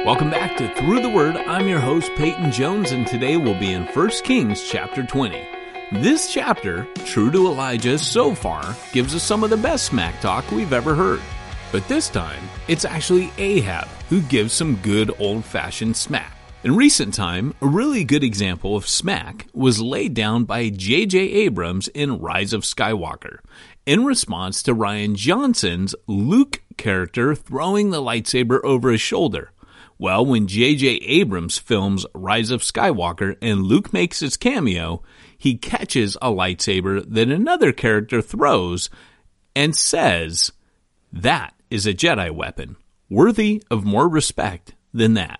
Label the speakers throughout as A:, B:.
A: Welcome back to Through the Word. I'm your host, Peyton Jones, and today we'll be in 1 Kings chapter 20. This chapter, true to Elijah so far, gives us some of the best smack talk we've ever heard. But this time, it's actually Ahab who gives some good old-fashioned smack. In recent time, a really good example of smack was laid down by J.J. Abrams in Rise of Skywalker, in response to Rian Johnson's Luke character throwing the lightsaber over his shoulder. Well, when J.J. Abrams films Rise of Skywalker and Luke makes his cameo, he catches a lightsaber that another character throws and says, "That is a Jedi weapon, worthy of more respect than that."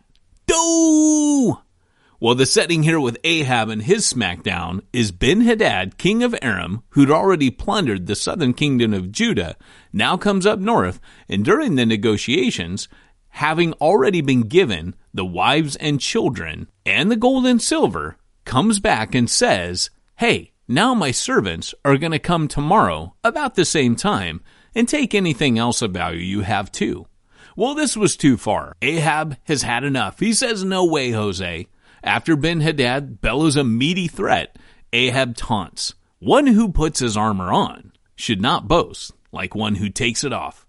A: Doh! Well, the setting here with Ahab and his smackdown is Ben-Hadad, king of Aram, who'd already plundered the southern kingdom of Judah, now comes up north, and during the negotiations, having already been given the wives and children and the gold and silver, comes back and says, "Hey, now my servants are going to come tomorrow about the same time and take anything else of value you have too." Well, this was too far. Ahab has had enough. He says, "No way, Jose." After Ben-Hadad bellows a meaty threat, Ahab taunts. One who puts his armor on should not boast like one who takes it off.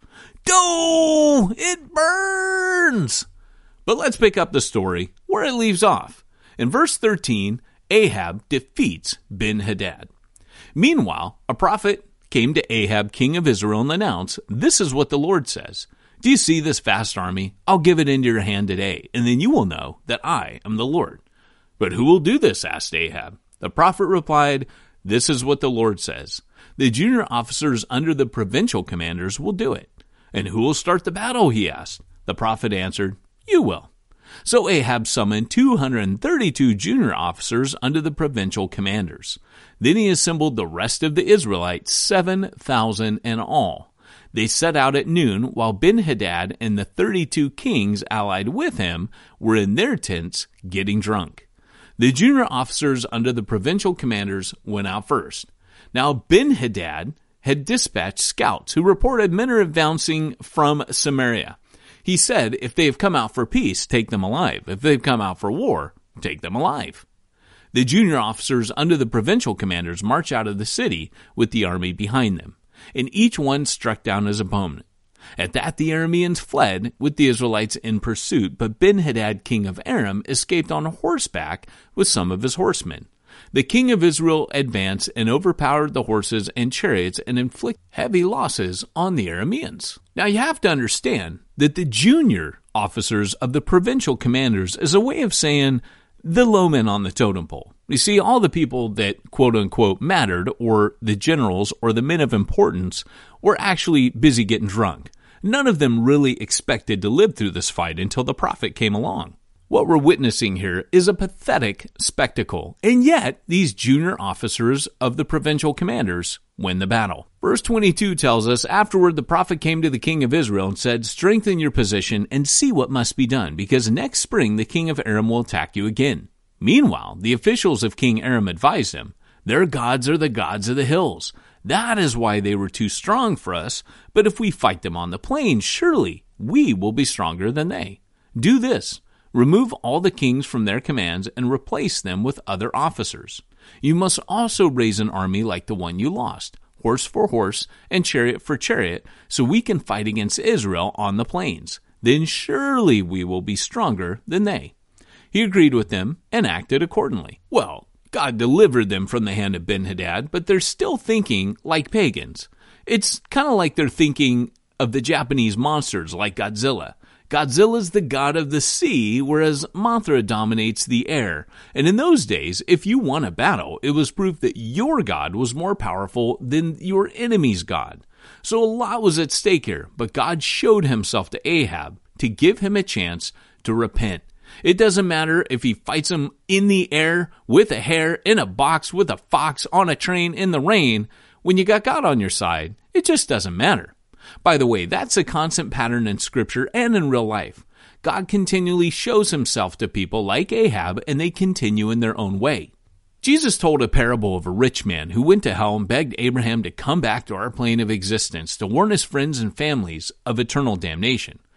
A: Doh! It burns! But let's pick up the story where it leaves off. In verse 13, Ahab defeats Ben-Hadad. Meanwhile, a prophet came to Ahab, king of Israel, and announced, "This is what the Lord says. Do you see this vast army? I'll give it into your hand today, and then you will know that I am the Lord." "But who will do this?" asked Ahab. The prophet replied, "This is what the Lord says. The junior officers under the provincial commanders will do it." "And who will start the battle?" he asked. The prophet answered, "You will." So Ahab summoned 232 junior officers under the provincial commanders. Then he assembled the rest of the Israelites, 7,000 in all. They set out at noon, while Ben-Hadad and the 32 kings allied with him were in their tents getting drunk. The junior officers under the provincial commanders went out first. Now Ben-Hadad had dispatched scouts who reported men are advancing from Samaria. He said, "If they have come out for peace, take them alive. If they've come out for war, take them alive." The junior officers under the provincial commanders marched out of the city with the army behind them, and each one struck down his opponent. At that the Arameans fled with the Israelites in pursuit, but Ben-Hadad, king of Aram, escaped on horseback with some of his horsemen. The king of Israel advanced and overpowered the horses and chariots and inflicted heavy losses on the Arameans. Now you have to understand that the junior officers of the provincial commanders is a way of saying the low men on the totem pole. You see, all the people that quote-unquote mattered, or the generals or the men of importance, were actually busy getting drunk. None of them really expected to live through this fight until the prophet came along. What we're witnessing here is a pathetic spectacle, and yet these junior officers of the provincial commanders win the battle. Verse 22 tells us, "Afterward the prophet came to the king of Israel and said, 'Strengthen your position and see what must be done, because next spring the king of Aram will attack you again.' Meanwhile, the officials of King Aram advised him, 'Their gods are the gods of the hills. That is why they were too strong for us, but if we fight them on the plains, surely we will be stronger than they. Do this. Remove all the kings from their commands and replace them with other officers. You must also raise an army like the one you lost, horse for horse and chariot for chariot, so we can fight against Israel on the plains. Then surely we will be stronger than they.' He agreed with them and acted accordingly." Well, God delivered them from the hand of Ben-Hadad, but they're still thinking like pagans. It's kind of like they're thinking of the Japanese monsters like Godzilla. Godzilla's the god of the sea, whereas Mothra dominates the air. And in those days, if you won a battle, it was proof that your god was more powerful than your enemy's god. So a lot was at stake here, but God showed himself to Ahab to give him a chance to repent. It doesn't matter if he fights him in the air, with a hare, in a box, with a fox, on a train, in the rain. When you got God on your side, it just doesn't matter. By the way, that's a constant pattern in Scripture and in real life. God continually shows himself to people like Ahab, and they continue in their own way. Jesus told a parable of a rich man who went to hell and begged Abraham to come back to our plane of existence to warn his friends and families of eternal damnation.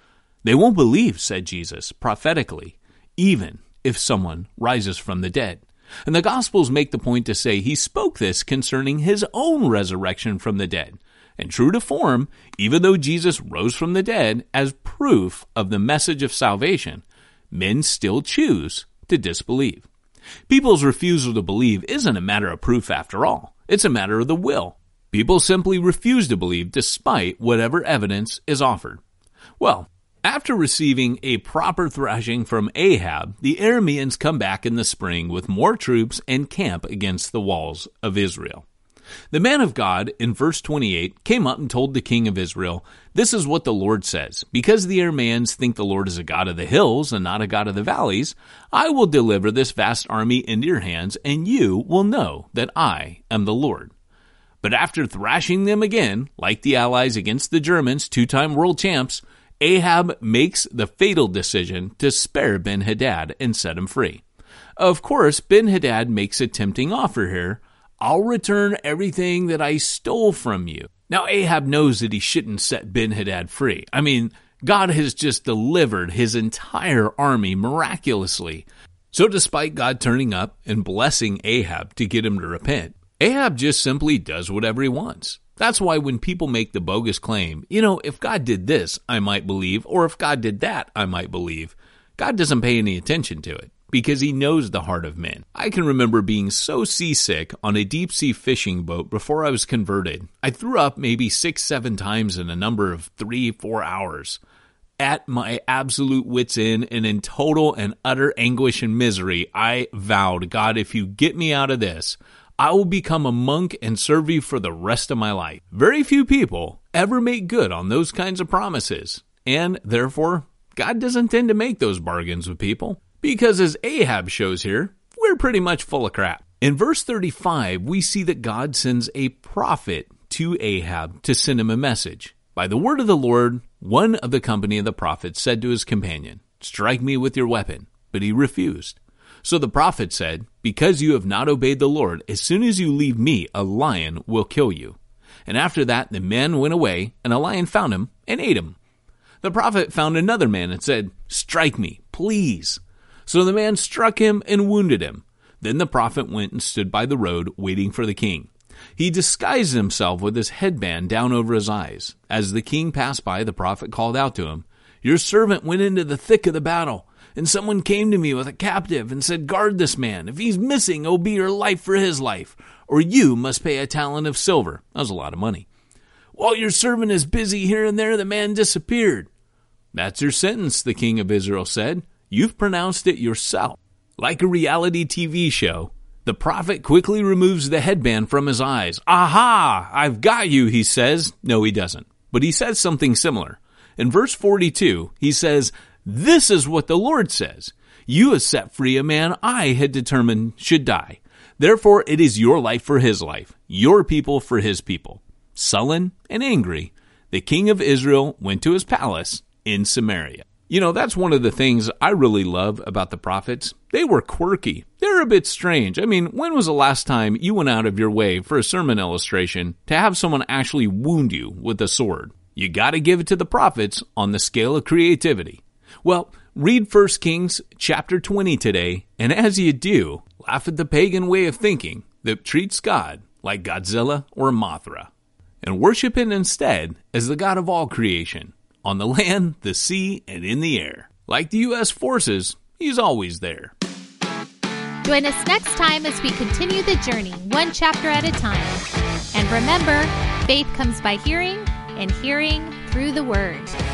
A: They won't believe, said Jesus, prophetically, even if someone rises from the dead. And the Gospels make the point to say he spoke this concerning his own resurrection from the dead. And true to form, even though Jesus rose from the dead as proof of the message of salvation, men still choose to disbelieve. People's refusal to believe isn't a matter of proof after all. It's a matter of the will. People simply refuse to believe despite whatever evidence is offered. Well, after receiving a proper thrashing from Ahab, the Arameans come back in the spring with more troops and camp against the walls of Israel. The man of God, in verse 28, came up and told the king of Israel, "This is what the Lord says. Because the Arameans think the Lord is a God of the hills and not a God of the valleys, I will deliver this vast army into your hands, and you will know that I am the Lord." But after thrashing them again, like the Allies against the Germans, two-time world champs, Ahab makes the fatal decision to spare Ben-Hadad and set him free. Of course, Ben-Hadad makes a tempting offer here. "I'll return everything that I stole from you." Now, Ahab knows that he shouldn't set Ben-Hadad free. I mean, God has just delivered his entire army miraculously. So despite God turning up and blessing Ahab to get him to repent, Ahab just simply does whatever he wants. That's why when people make the bogus claim, if God did this, I might believe, or if God did that, I might believe, God doesn't pay any attention to it, because he knows the heart of men. I can remember being so seasick on a deep-sea fishing boat before I was converted. I threw up maybe 6-7 times in a number of 3-4 hours. At my absolute wit's end and in total and utter anguish and misery, I vowed, "God, if you get me out of this, I will become a monk and serve you for the rest of my life." Very few people ever make good on those kinds of promises. And therefore, God doesn't tend to make those bargains with people. Because as Ahab shows here, we're pretty much full of crap. In verse 35, we see that God sends a prophet to Ahab to send him a message. By the word of the Lord, one of the company of the prophets said to his companion, "Strike me with your weapon." But he refused. So the prophet said, "Because you have not obeyed the Lord, as soon as you leave me, a lion will kill you." And after that, the man went away, and a lion found him and ate him. The prophet found another man and said, "Strike me, please." So the man struck him and wounded him. Then the prophet went and stood by the road, waiting for the king. He disguised himself with his headband down over his eyes. As the king passed by, the prophet called out to him, "Your servant went into the thick of the battle, and someone came to me with a captive and said, 'Guard this man. If he's missing, it'll be your life for his life, or you must pay a talent of silver.'" That was a lot of money. "While your servant is busy here and there, the man disappeared." "That's your sentence," the king of Israel said. "You've pronounced it yourself." Like a reality TV show, the prophet quickly removes the headband from his eyes. "Aha! I've got you," he says. No, he doesn't. But he says something similar. In verse 42, he says, "This is what the Lord says. You have set free a man I had determined should die. Therefore it is your life for his life, your people for his people." Sullen and angry, the king of Israel went to his palace in Samaria. That's one of the things I really love about the prophets. They were quirky. They're a bit strange. I mean, when was the last time you went out of your way for a sermon illustration to have someone actually wound you with a sword? You got to give it to the prophets on the scale of creativity. Well, read 1 Kings chapter 20 today, and as you do, laugh at the pagan way of thinking that treats God like Godzilla or Mothra, and worship him instead as the God of all creation, on the land, the sea, and in the air. Like the U.S. forces, he's always there.
B: Join us next time as we continue the journey, one chapter at a time. And remember, faith comes by hearing, and hearing through the Word.